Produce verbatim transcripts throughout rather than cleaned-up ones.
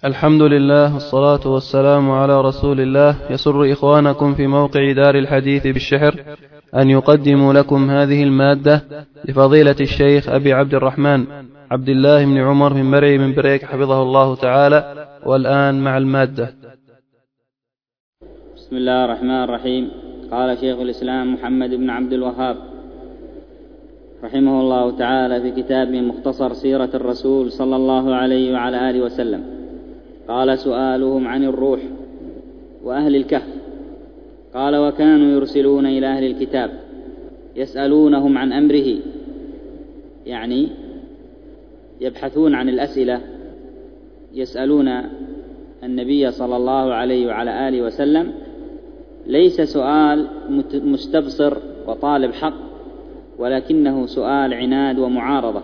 الحمد لله والصلاة والسلام على رسول الله. يسر إخوانكم في موقع دار الحديث بالشحر أن يقدموا لكم هذه المادة لفضيلة الشيخ أبي عبد الرحمن عبد الله بن عمر بن مرعي من بريك حفظه الله تعالى. والآن مع المادة. بسم الله الرحمن الرحيم. قال شيخ الإسلام محمد بن عبد الوهاب رحمه الله تعالى في كتابه مختصر سيرة الرسول صلى الله عليه وعلى آله وسلم: قال: سؤالهم عن الروح وأهل الكهف. قال: وكانوا يرسلون إلى أهل الكتاب يسألونهم عن أمره، يعني يبحثون عن الأسئلة، يسألون النبي صلى الله عليه وعلى آله وسلم، ليس سؤال مستبصر وطالب حق، ولكنه سؤال عناد ومعارضة.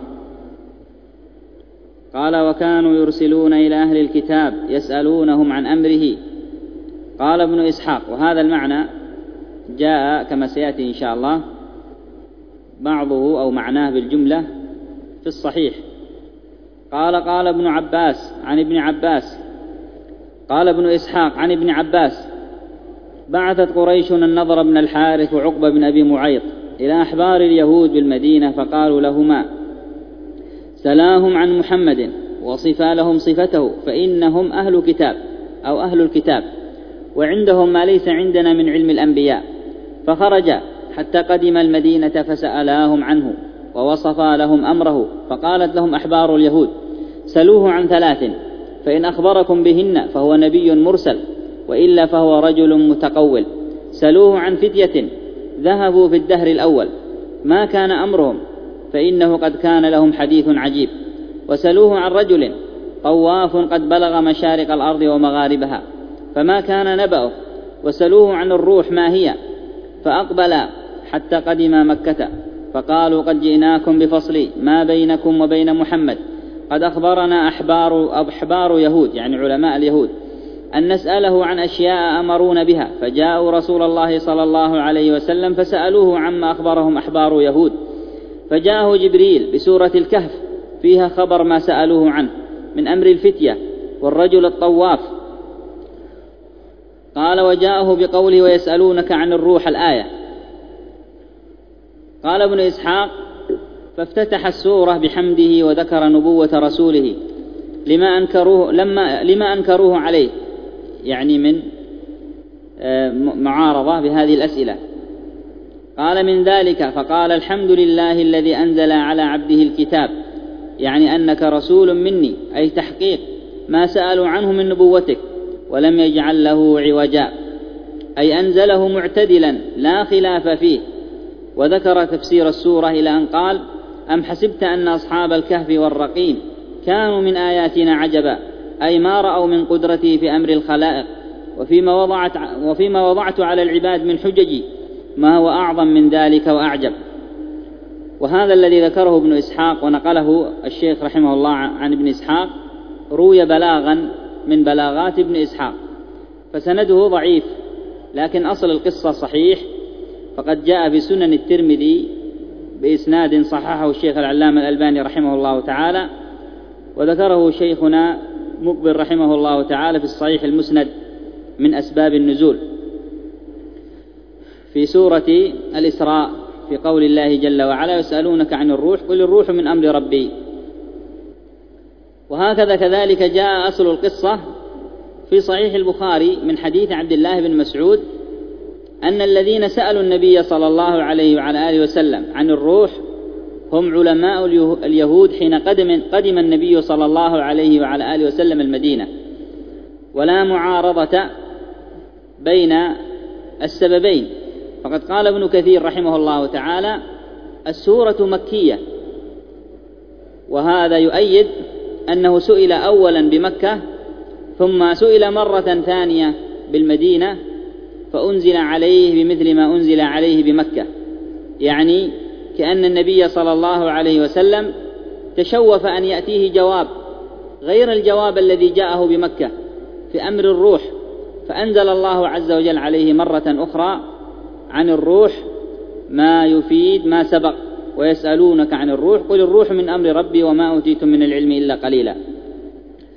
قال: وكانوا يرسلون إلى أهل الكتاب يسألونهم عن أمره. قال ابن إسحاق، وهذا المعنى جاء كما سيأتي إن شاء الله بعضه أو معناه بالجملة في الصحيح. قال: قال ابن عباس عن ابن عباس قال ابن إسحاق عن ابن عباس: بعثت قريش النضر بن الحارث وعقبة بن أبي معيط إلى أحبار اليهود بالمدينة، فقالوا لهما: سلاهم عن محمد وصفا لهم صفته، فإنهم أهل كتاب أو أهل الكتاب، وعندهم ما ليس عندنا من علم الأنبياء. فخرج حتى قدم المدينة فسألاهم عنه ووصفا لهم أمره. فقالت لهم أحبار اليهود: سلوه عن ثلاث، فإن أخبركم بهن فهو نبي مرسل، وإلا فهو رجل متقول. سلوه عن فتية ذهبوا في الدهر الأول ما كان أمرهم، فإنه قد كان لهم حديث عجيب. وسلوه عن رجل طواف قد بلغ مشارق الأرض ومغاربها فما كان نبأه. وسلوه عن الروح ما هي، فأقبلا حتى قدم مكة، فقالوا: قد جئناكم بفصل ما بينكم وبين محمد. قد أخبرنا أحبار, أحبار يهود، يعني علماء اليهود، أن نسأله عن أشياء أمرون بها. فجاءوا رسول الله صلى الله عليه وسلم فسألوه عما أخبرهم أحبار يهود، فجاءه جبريل بسورة الكهف فيها خبر ما سألوه عنه من أمر الفتية والرجل الطواف. قال: وجاءه بقوله: ويسألونك عن الروح، الآية. قال ابن إسحاق: فافتتح السورة بحمده وذكر نبوة رسوله لما أنكروه, لما لما أنكروه عليه، يعني من معارضة بهذه الأسئلة. قال: من ذلك فقال: الحمد لله الذي أنزل على عبده الكتاب، يعني أنك رسول مني، أي تحقيق ما سألوا عنه من نبوتك، ولم يجعل له عوجا، أي أنزله معتدلا لا خلاف فيه. وذكر تفسير السورة إلى أن قال: أم حسبت أن أصحاب الكهف والرقيم كانوا من آياتنا عجبا، أي ما رأوا من قدرتي في أمر الخلائق، وفيما وضعت, وفيما وضعت على العباد من حججي ما هو أعظم من ذلك وأعجب. وهذا الذي ذكره ابن إسحاق ونقله الشيخ رحمه الله عن ابن إسحاق روي بلاغا من بلاغات ابن إسحاق، فسنده ضعيف، لكن أصل القصة صحيح، فقد جاء في سنن الترمذي بإسناد صححه الشيخ العلامة الألباني رحمه الله تعالى، وذكره شيخنا مقبل رحمه الله تعالى في الصحيح المسند من أسباب النزول في سورة الإسراء في قول الله جل وعلا: يسألونك عن الروح، قل الروح من أمر ربي. وهكذا كذلك جاء أصل القصة في صحيح البخاري من حديث عبد الله بن مسعود أن الذين سألوا النبي صلى الله عليه وعلى آله وسلم عن الروح هم علماء اليهود حين قدم, قدم النبي صلى الله عليه وعلى آله وسلم المدينة. ولا معارضة بين السببين، فقد قال ابن كثير رحمه الله تعالى: السورة مكية، وهذا يؤيد أنه سئل أولا بمكة ثم سئل مرة ثانية بالمدينة، فأنزل عليه بمثل ما أنزل عليه بمكة، يعني كأن النبي صلى الله عليه وسلم تشوف أن يأتيه جواب غير الجواب الذي جاءه بمكة في أمر الروح، فأنزل الله عز وجل عليه مرة أخرى عن الروح ما يفيد ما سبق: ويسألونك عن الروح قل الروح من أمر ربي وما أوتيتم من العلم إلا قليلا.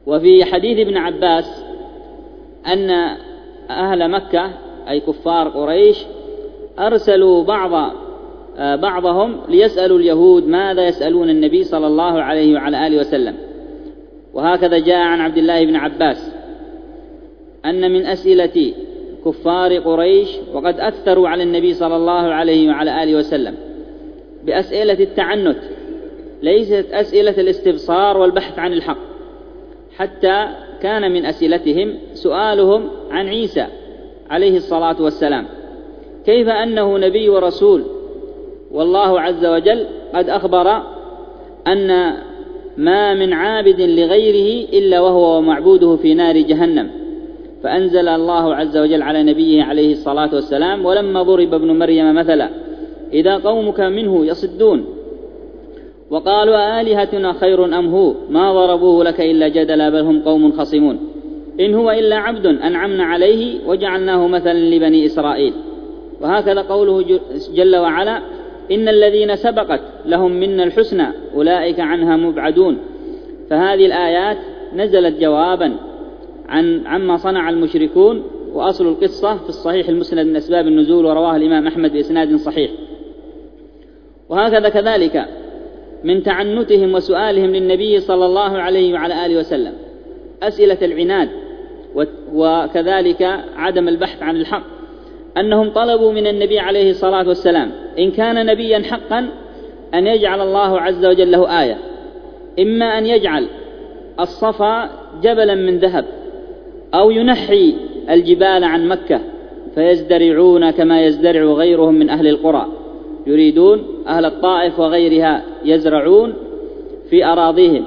وفي حديث ابن عباس أن أهل مكة أي كفار قريش أرسلوا بعض بعضهم ليسألوا اليهود ماذا يسألون النبي صلى الله عليه وعلى آله وسلم. وهكذا جاء عن عبد الله بن عباس أن من أسئلة كفار قريش وقد أكثروا على النبي صلى الله عليه وعلى آله وسلم بأسئلة التعنت، ليست أسئلة الاستبصار والبحث عن الحق، حتى كان من أسئلتهم سؤالهم عن عيسى عليه الصلاة والسلام، كيف أنه نبي ورسول، والله عز وجل قد أخبر أن ما من عابد لغيره إلا وهو ومعبوده في نار جهنم، فأنزل الله عز وجل على نبيه عليه الصلاة والسلام: ولما ضرب ابن مريم مثلا إذا قومك منه يصدون وقالوا آلهتنا خير أم هو ما ضربوه لك إلا جدلا بل هم قوم خصمون إن هو إلا عبد أنعمنا عليه وجعلناه مثلا لبني إسرائيل. وهكذا قوله جل وعلا: إن الذين سبقت لهم منا الحسنى أولئك عنها مبعدون. فهذه الآيات نزلت جوابا عن عما صنع المشركون، وأصل القصة في الصحيح المسند من أسباب النزول، ورواه الإمام أحمد بإسناد صحيح. وهكذا كذلك من تعنتهم وسؤالهم للنبي صلى الله عليه وعلى آله وسلم أسئلة العناد وكذلك عدم البحث عن الحق، أنهم طلبوا من النبي عليه الصلاة والسلام إن كان نبيا حقا أن يجعل الله عز وجل له آية، إما أن يجعل الصفا جبلا من ذهب، أو ينحي الجبال عن مكة فيزدرعون كما يزدرع غيرهم من أهل القرى، يريدون أهل الطائف وغيرها يزرعون في أراضيهم.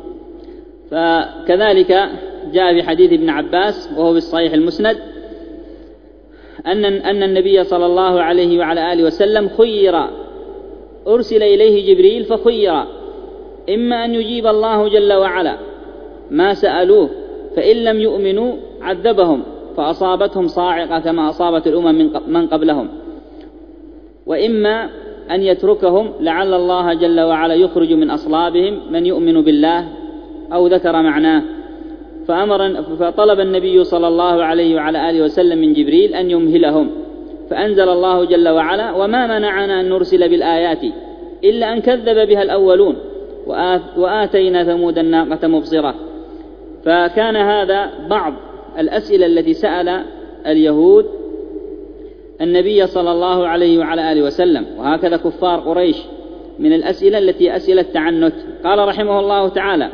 فكذلك جاء في حديث ابن عباس وهو بالصحيح المسند أن أن النبي صلى الله عليه وعلى آله وسلم خير، أرسل إليه جبريل فخير إما أن يجيب الله جل وعلا ما سألوه فإن لم يؤمنوا عذبهم فأصابتهم صاعقة كما أصابت الأمم من قبلهم، وإما أن يتركهم لعل الله جل وعلا يخرج من أصلابهم من يؤمن بالله أو ذكر معناه. فأمر فطلب النبي صلى الله عليه وعلى آله وسلم من جبريل أن يمهلهم، فأنزل الله جل وعلا: وما منعنا أن نرسل بالآيات إلا أن كذب بها الأولون وآتينا ثمود الناقة مبصرة. فكان هذا بعض الأسئلة التي سأل اليهود النبي صلى الله عليه وعلى آله وسلم، وهكذا كفار قريش من الأسئلة التي أسئلة تعنت. قال رحمه الله تعالى: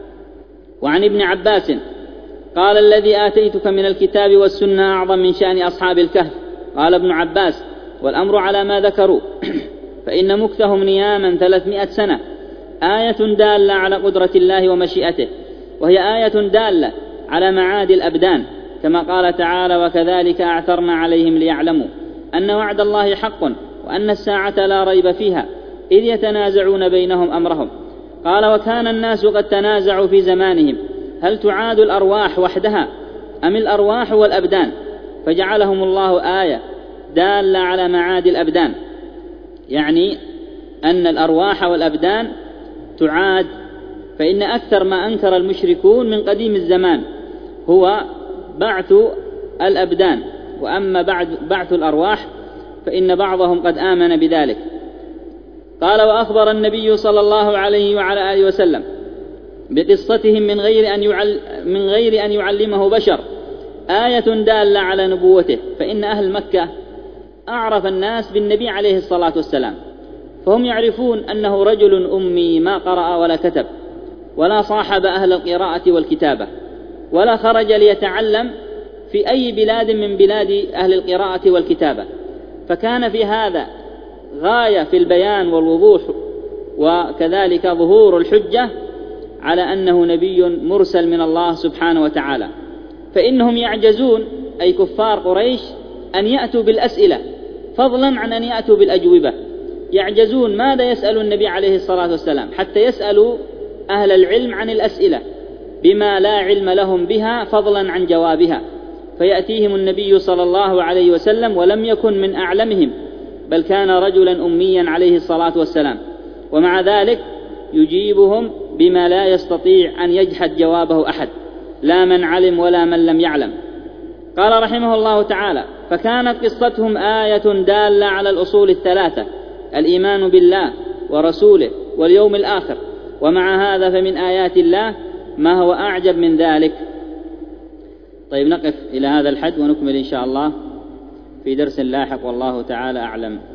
وعن ابن عباس قال: الذي آتيتك من الكتاب والسنة أعظم من شأن أصحاب الكهف. قال ابن عباس: والأمر على ما ذكروا فإن مكثهم نياما ثلاثمائة سنة آية دالة على قدرة الله ومشيئته، وهي آية دالة على معاد الأبدان، كما قال تعالى: وكذلك أعثرنا عليهم ليعلموا أن وعد الله حق وأن الساعة لا ريب فيها إذ يتنازعون بينهم أمرهم. قال: وكان الناس قد تنازعوا في زمانهم هل تعاد الأرواح وحدها أم الأرواح والأبدان، فجعلهم الله آية دالة على معاد الأبدان، يعني أن الأرواح والأبدان تعاد. فإن أكثر ما أنكر المشركون من قديم الزمان هو بعث الأبدان، وأما بعد بعث الأرواح فإن بعضهم قد آمن بذلك. قال: وأخبر النبي صلى الله عليه وعلى آله وسلم بقصتهم من غير أن يعل من غير أن يعلمه بشر آية دالة على نبوته، فإن أهل مكة أعرف الناس بالنبي عليه الصلاة والسلام، فهم يعرفون أنه رجل أمي ما قرأ ولا كتب ولا صاحب أهل القراءة والكتابة ولا خرج ليتعلم في أي بلاد من بلاد أهل القراءة والكتابة، فكان في هذا غاية في البيان والوضوح، وكذلك ظهور الحجة على أنه نبي مرسل من الله سبحانه وتعالى. فإنهم يعجزون أي كفار قريش أن يأتوا بالأسئلة فضلا عن أن يأتوا بالأجوبة، يعجزون ماذا يسأل النبي عليه الصلاة والسلام حتى يسألوا أهل العلم عن الأسئلة بما لا علم لهم بها فضلا عن جوابها، فيأتيهم النبي صلى الله عليه وسلم ولم يكن من أعلمهم، بل كان رجلا أميا عليه الصلاة والسلام، ومع ذلك يجيبهم بما لا يستطيع أن يجحد جوابه أحد، لا من علم ولا من لم يعلم. قال رحمه الله تعالى: فكانت قصتهم آية دالة على الأصول الثلاثة: الإيمان بالله ورسوله واليوم الآخر. ومع هذا فمن آيات الله ما هو أعجب من ذلك. طيب، نقف إلى هذا الحد ونكمل إن شاء الله في درس لاحق، والله تعالى أعلم.